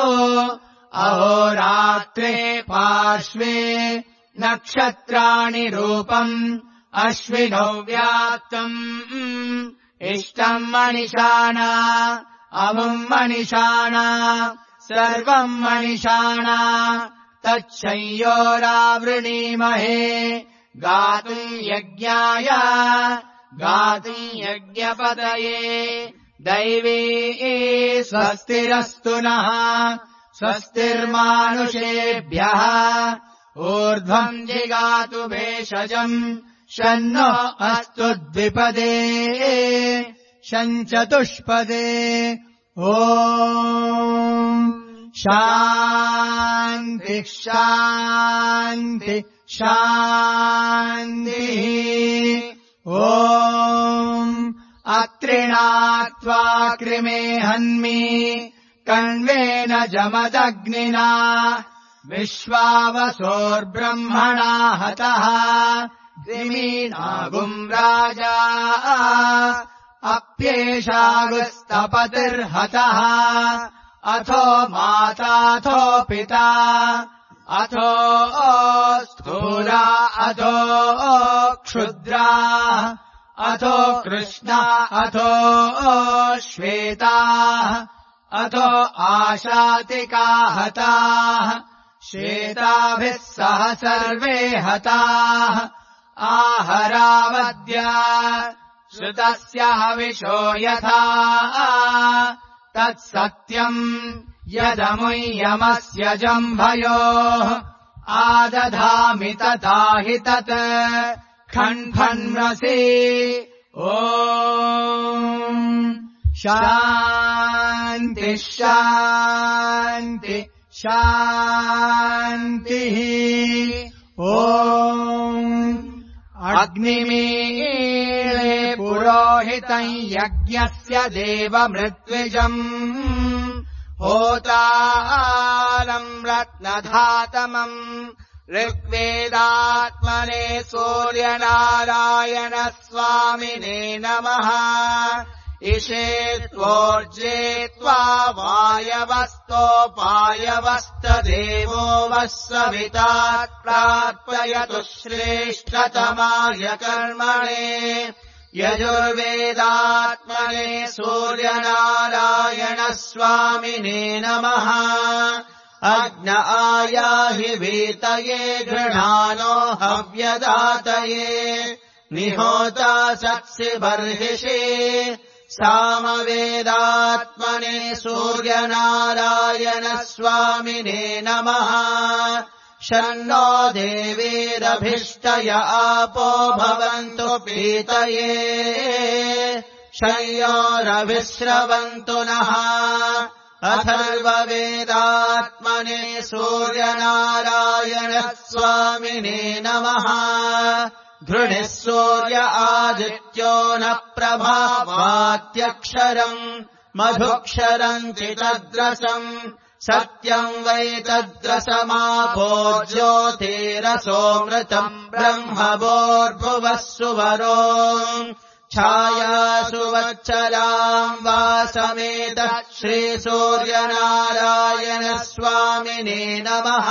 अहोरात्रे पार्श्वे नक्षत्राणि रूपम् अश्विनौ व्याप्तम् इष्टम् मणिषाणा अमुम् मणिषाणा सर्वम् मणिषाणा तच्छंयोरावृणीमहे गातुम् यज्ञाय गातुम् यज्ञपतये दैवी स्वस्तिरस्तु नः स्वस्तिर्मानुषेभ्यः ऊर्ध्वम् जिगातु भेषजम् शन्नो अस्तु द्विपदे शञ्चतुष्पदे ॐ शान्ति शान्ति शान्तिः ॐ अत्रिणात्वा कृमे हन्मि कण्वेन जमदग्निना विश्वावसोर्ब्रह्मणा हतः त्रिमीनागुम् राजा अप्येषागुस्तपतिर्हतः अथो माताथो पिता अथो स्थूला अथो क्षुद्रा अथो कृष्णा अथो श्वेताः अथो आशातिका हताः श्वेताभिः सह सर्वे हताः आहरावद्या श्रुतस्य हविषो यथा तत्सत्यम् यदमुय्यमस्य जम्भयोः आदधामि तथा हि तत् खण्फन्मसि ॐ शान्ति शान्ति शान्तिः ॐ अग्निमीळे पुरोहितम् यज्ञस्य देवमृत्विजम् होतारम् रत्नधातमम् ऋग्वेदात्मने सूर्यनारायणस्वामिने नमः इषे त्वोर्जे त्वा वायवस्तोपायवस्तदेवो वः सविता प्रार्पयतु श्रेष्ठतमाय कर्मणे यजुर्वेदात्मने सूर्यनारायणस्वामिने नमः अग्न आयाहि वीतये गृह्णानो हव्यदातये निहोता सत्सि बर्हिषि सामवेदात्मने सूर्यनारायणस्वामिने नमः शन्नो देवीरभिष्टय आपो भवन्तु पीतये शय्योरभिश्रवन्तु नः अथर्ववेदात्मने सूर्यनारायणस्वामिने नमः धृणिः सूर्य आदित्यो न प्रभावात्यक्षरम् मधुक्षरम् चितद्रसम् सत्यम् वै तद्रसमापो ज्योतिरसोऽमृतम् ब्रह्मवोर्भुवः सुवरो छायासु वच्चलाम् वासमेतः श्रीसूर्यनारायणस्वामिने नमः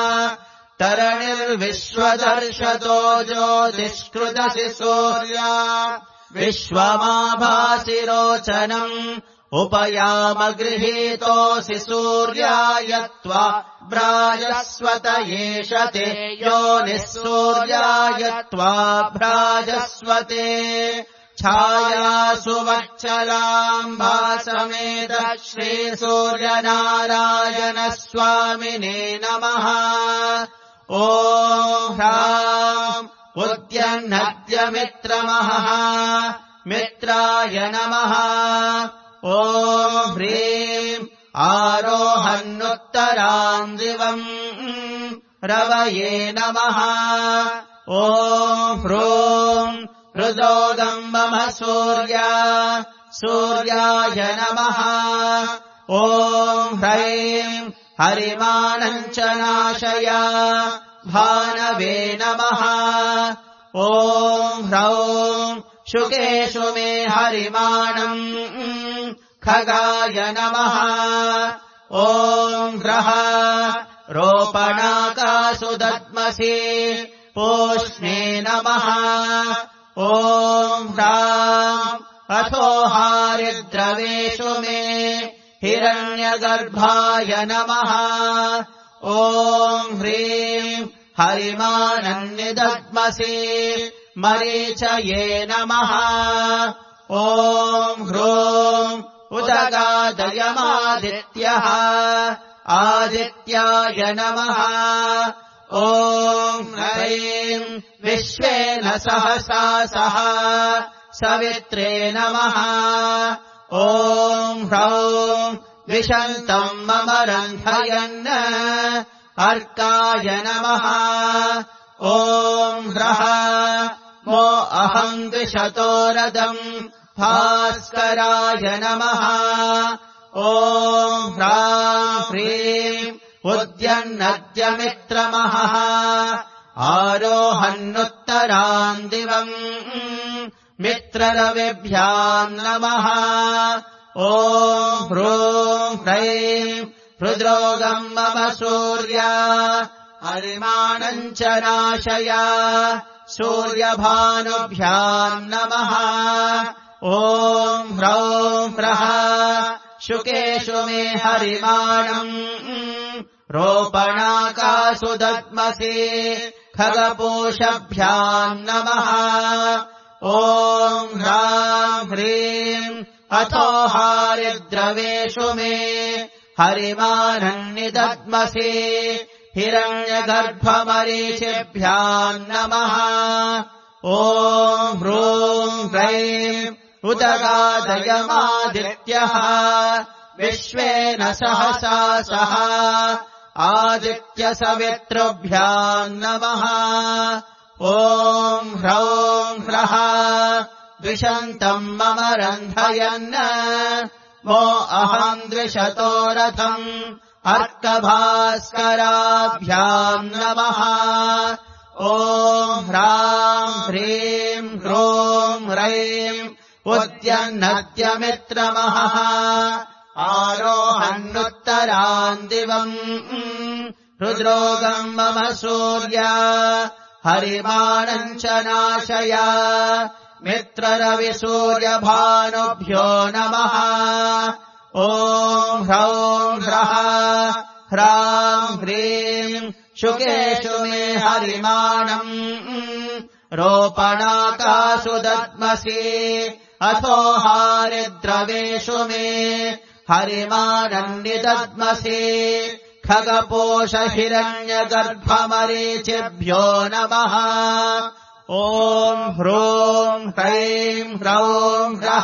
तरणिर्विश्वदर्शतो ज्योतिष्कृतसि सूर्या विश्वमाभासि रोचनम् उपयामगृहीतोऽसि सूर्याय त्वा भ्राजस्वत एष ते योनिः सूर्याय त्वा भ्राजस्वते छायासु वच्चलाम् भासमेतः श्रीसूर्यनारायणस्वामिने नमः ॐ ह्राम् उद्यन्नद्यमित्रमहः मित्राय नमः ॐ ह्रीम् आरोहन्नुत्तराम् दिवम् रवये नमः ॐ ह्रूम् हृदोदम्बम सूर्याय नमः ॐ ह्रैम् हरिमाणम् च नाशय भानवे नमः ॐ ह्रौम् शुकेषु मे हरिमाणम् खगाय नमः ॐ ह्रः रोपणाकासु दद्मसि पूष्णे नमः ॐ ह्राम् अथो हारिद्रवेषु मे हिरण्यगर्भाय नमः ॐ ह्रीम् हरिमानन्निदद्मसि मरीचये नमः ॐ ह्रूम् उदगादयमादित्यः आदित्याय नमः ॐ ह्रैम् विश्वेन सहसा सह सवित्रे नमः ॐ ह्रौम् विशन्तम् मम रन्धयन् अर्काय नमः ॐ ह्रः मो अहम् द्विषतोरदम् भास्कराय नमः ॐ ह्राम् ह्रीम् उद्यन्नद्यमित्रमहः आरोहन्नुत्तराम् दिवम् मित्ररविभ्याम् नमः ॐ ह्रूम् ह्रैम् हृद्रोगम् मम सूर्या हरिमाणम् च नाशय सूर्यभानुभ्याम् नमः ॐ ह्रौम् ह्रः शुकेषु मे हरिमाणम् रोपणाकासु दद्मसि खगपूषभ्याम् नमः ॐ ह्राम् ह्रीम् अथो हारिद्रवेषु मे हरिमानन्निदद्मसि हिरण्यगर्भमरीचिभ्याम् नमः ॐ ह्रूम् ह्रैम् उदगादयमादित्यः विश्वेन सहसा सह आदित्यसवितृभ्याम् नमः ॐ ह्रौम् ह्रः द्विषन्तम् मम रन्धयन् मो अहम् द्विषतो रथम् अर्कभास्कराभ्याम् नमः। ॐ ह्राम् ह्रीम् ह्रूम् ह्रैम् उद्यन्नद्यमित्रमहः आरोहन्नुत्तरान् दिवम् रुद्रोगम् मम सूर्य हरिमाणम् च नाशय मित्ररविसूर्यभानुभ्यो नमः। ॐ ह्रौम् ह्रः ह्राम् ह्रीम् शुकेषु मे हरिमाणम् रोपणाकासु दद्मसि अथो हारिद्रवेषु मे हरिमाणम् निदद्मसि खगपोष हिरण्यगर्भमरीचिभ्यो नमः। ॐ ह्रूम् ह्रैम् ह्रौम् ह्रः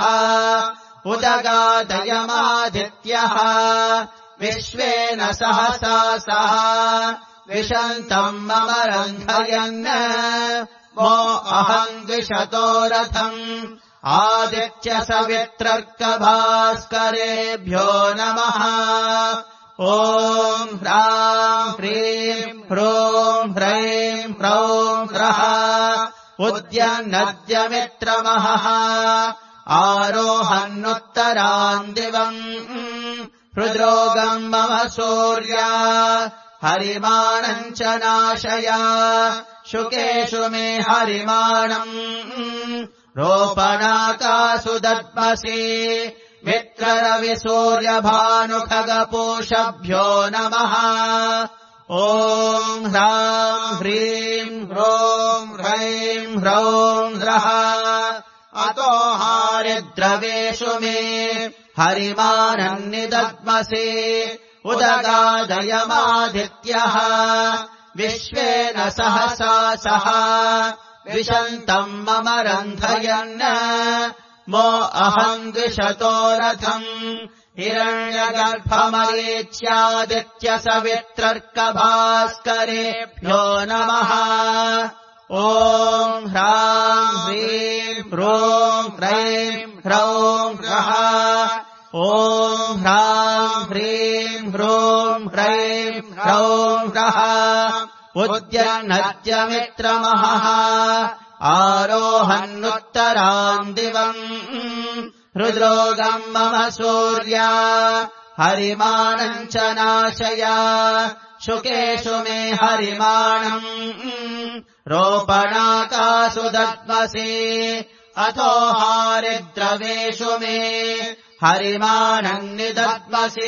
उदगादयमादित्यः विश्वेन सहसा सह विशन्तम् मम रन्धयन् वो अहम् द्विषतो रथम् आदित्य सवित्रर्कभास्करेभ्यो नमः। ॐ ह्राम् ह्रीम् ह्रूम् ह्रैम् ह्रौम् ह्रः उद्यन्नद्यमित्रमहः आरोहन्नुत्तरान् दिवम् हृद्रोगम् मम सूर्य हरिमाणम् च नाशय शुकेषु मे हरिमाणम् रोपणाकासु दद्मसि मित्ररविसूर्यभानुखगपोषभ्यो नमः। ॐ ह्राम् ह्रीम् ह्रूम् ह्रैम् ह्रौम् ह्रः अतो हारिद्रवेषु मे हरिमाणम् निदद्मसि उदगादयमादित्यः विश्वेन सहसा सह विशन्तम् मम रन्धयन् मो अहम् द्विषतो रथम् हिरण्यगर्भमरीच्यादित्य सवित्रर्कभास्करेभ्यो नमः। ॐ ह्राम् ह्रीम् ह्रूम् ह्रैम् ह्रौम् ह्रः ॐ ह्राम् ह्रीम् ह्रूम् ह्रैम् ह्रौम् ह्रः उद्यन्नद्यमित्रमहः आरोहन्नुत्तराम् दिवम् हृद्रोगम् मम सूर्य हरिमाणम् च नाशय शुकेषु मे हरिमाणम् रोपणाकासु दद्मसि अथो हारिद्रवेषु मे हरिमाणम् निदद्मसि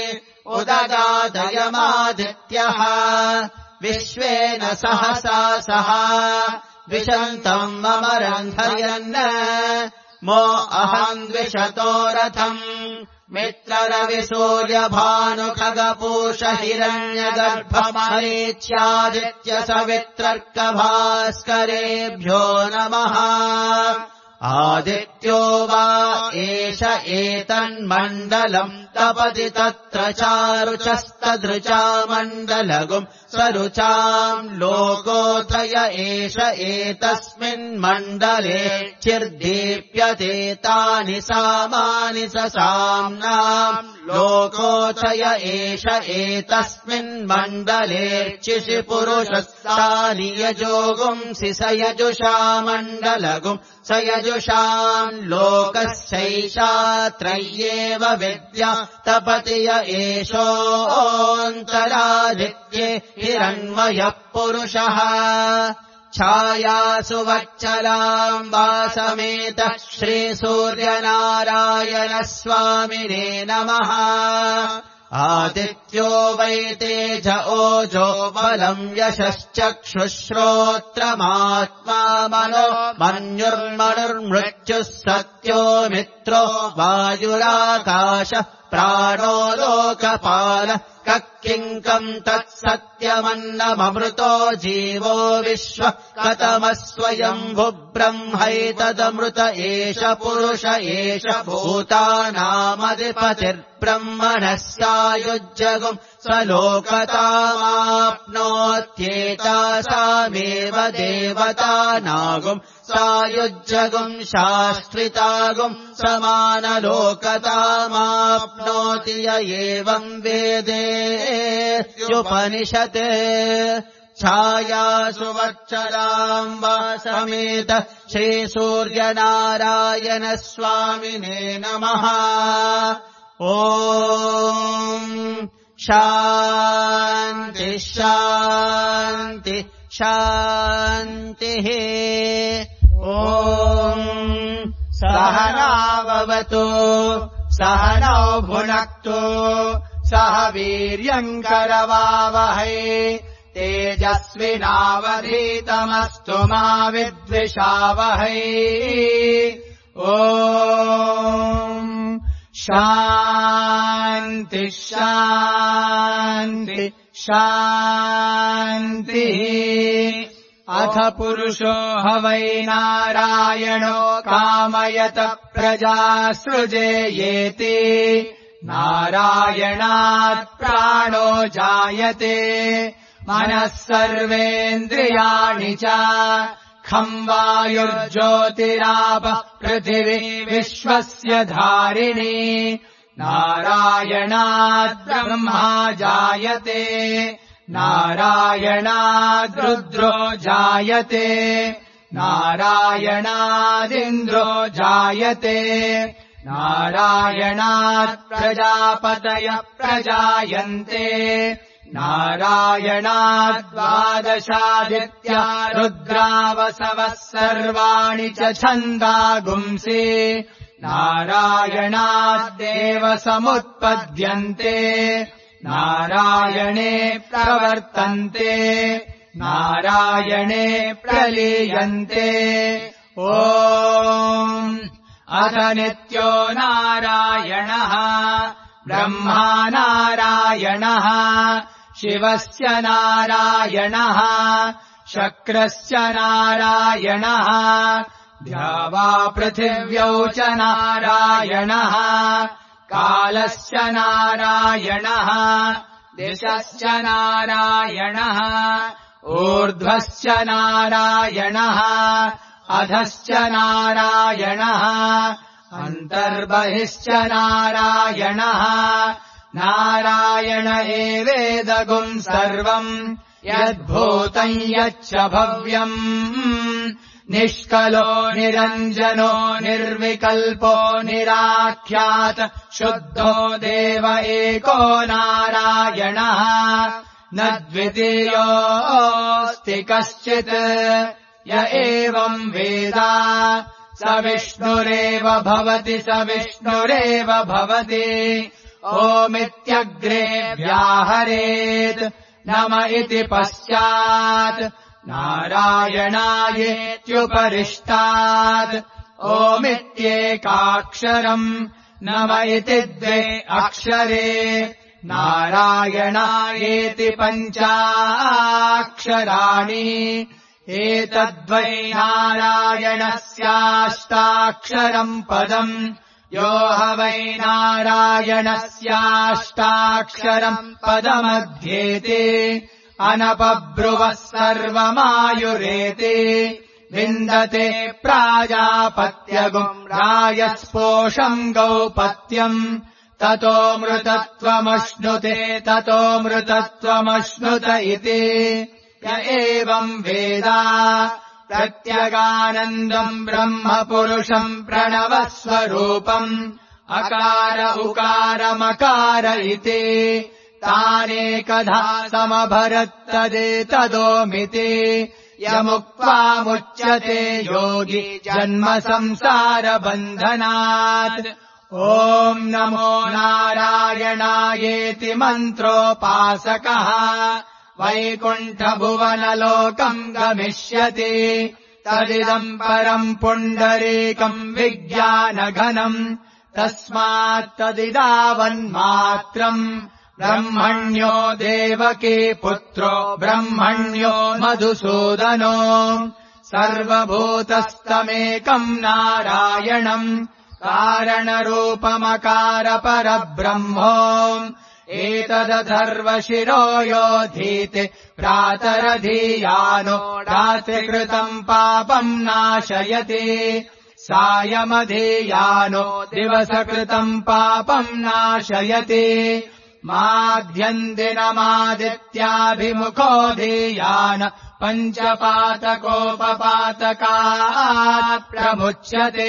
उदगादयमादित्यः विश्वेन सहसा सह विशन्तम् मम रन्धयन् मो अहम् द्विषतो रथम् मित्ररविसूर्यभानुखगपूष हिरण्यगर्भमरीच्यादित्य सवित्रर्कभास्करेभ्यो नमः। आदित्यो वा एष एतन्मण्डलम् तपति तत्र चारुचस्तदृचा मण्डलगुम् सरुचाम् लोकोऽथय एष एतस्मिन्मण्डले चिर्दीप्यते तानि सामानि ससाम्नाम् लोकोऽथय एष एतस्मिन्मण्डले चिषि पुरुषस्तानि यजोगुंसि स यजुषा मण्डलगुम् स यजुषाम् लोकस्यैषा त्रय्येव विद्या तपति य एषोऽन्तरादित्ये हिरण्मयः पुरुषः। छायासु वच्चलाम् वासमेतः श्रीसूर्यनारायणस्वामिने नमः। आदित्यो वै तेज ओजो बलम् यशश्चक्षुश्रोत्रमात्मा मनो मन्युर्मनुर्मृत्युः सत्यो मित्रो वायुराकाशः प्राणो लोकपालः कक्किङ्कम् तत्सत्यमन्नममृतो जीवो विश्वः कतमस्वयम्भुब्रह्मैतदमृत एष पुरुष एष भूतानामधिपतिर्ब्रह्मणः सायुज्यगुम् स लोकतामाप्नोत्येतासामेव देवतानागुम् सायुज्यगुम् शाश्रितागुम् समानलोकतामाप्नोति य एवम् वेदेत्युपनिषत् छायासु वत्सलाम् वा समेत श्रीसूर्यनारायणस्वामिने नमः। ॐ शान्ति शान्ति शान्तिः। ॐ सहनाववतु सहनौ भुनक्तु सह वीर्यम् करवावहै तेजस्विनावधीतमस्तु मा विद्विषावहै। ॐ शान्ति शान्ति शान्तिः। अथ पुरुषो ह वै नारायणो कामयत प्रजा सृजेयेति नारायणात् प्राणो जायते मनः सर्वेन्द्रियाणि च खम् वायुर्ज्योतिरापः पृथिवी विश्वस्य धारिणी नारायणात् ब्रह्मा जायते नारायणाद् रुद्रो जायते नारायणादिन्द्रो जायते नारायणात् प्रजापतयः प्रजायन्ते नारायणात् द्वादशादित्या रुद्रावसवः सर्वाणि च छन्दागुंसि नारायणाद्देव समुत्पद्यन्ते नारायणे प्रवर्तन्ते नारायणे प्रलीयन्ते। ॐ अथ नित्यो नारायणः ब्रह्मा नारायणः शिवस्य नारायणः शक्रस्य नारायणः द्यावा पृथिव्यौ च नारायणः कालस्य नारायणः दिशश्च नारायणः ऊर्ध्वश्च नारायणः अधश्च नारायणः अन्तर्बहिश्च नारायणः नारायण एवेदगुम् सर्वम् यद्भूतम् यच्च भव्यम् निष्कलो निरञ्जनो निर्विकल्पो निराख्यात शुद्धो देव एको नारायणः न द्वितीयोऽस्ति कश्चित् य एवम् वेद स विष्णुरेव भवति स विष्णुरेव भवति ओमित्यग्रे व्याहरेत् नम इति पश्चात् नारायणायेत्युपरिष्टात् ओमित्येकाक्षरम् नम इति द्वे अक्षरे नारायणायेति पञ्चाक्षराणि एतद्वै नारायणस्याष्टाक्षरम् पदम् यो ह वै नारायणस्याष्टाक्षरम् पदमध्येति अनपब्रुवः सर्वमायुरेति विन्दते प्राजापत्यगुम् रायस्पोषम् गौपत्यम् ततो मृतत्वमश्नुते इति य एवम् वेद प्रत्यगानन्दम् ब्रह्मपुरुषम् प्रणवस्वरूपम् अकार उकारमकार इति तानेकधा समभरत्तदेतदोमिति यमुक्त्वामुच्यते योगी जन्म संसारबन्धनात्। ॐ नमो नारायणायेति मन्त्रोपासकः वैकुण्ठभुवनलोकम् गमिष्यति तदिदम् परम् पुण्डरीकम् विज्ञानघनम् तस्मात्तदिदावन्मात्रम् ब्रह्मण्यो देवकी पुत्रो ब्रह्मण्यो मधुसूदनो सर्वभूतस्तमेकम् नारायणम् कारणरूपमकार परब्रह्मो एतदथर्वशिरो योधीति प्रातरधीयानो रात्रिकृतम् पापम् नाशयति सायमधीयानो दिवसकृतम् पापम् नाशयति माध्यन्दिनमादित्याभिमुखो धीयान पञ्चपातकोपपातकात् प्रमुच्यते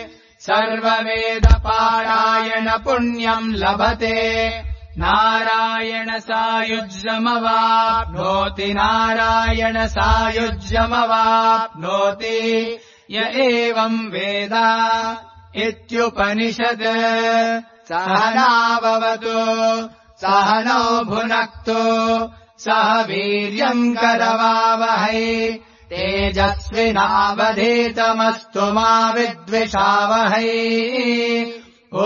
सर्ववेदपारायण पुण्यम् लभते नारायण सायुज्यमवाप्नोति नारायण सायुज्यमवाप्नोति य एवम् वेद इत्युपनिषत् सहनाववतु सहनौ भुनक्तु सह वीर्यम् करवावहै तेजस्विनावधीतमस्तु मा विद्विषावहै ॐ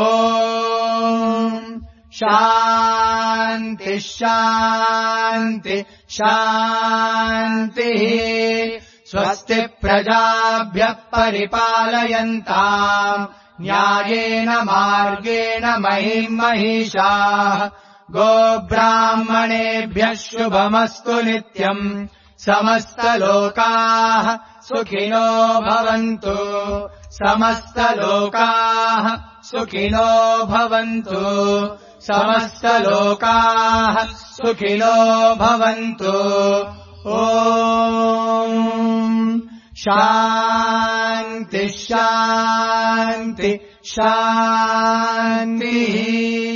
शान्ति शान्ति शान्तिः स्वस्ति प्रजाभ्यः परिपालयन्ताम् न्यायेन मार्गेण महिम् महिषाः गोब्राह्मणेभ्यः शुभमस्तु नित्यम् समस्तलोकाः सुखिनो भवन्तु समस्तलोकाः सुखिनो भवन्तु समस्तलोकाः सुखिनो भवन्तु ॐ शान्ति शान्ति शान्तिः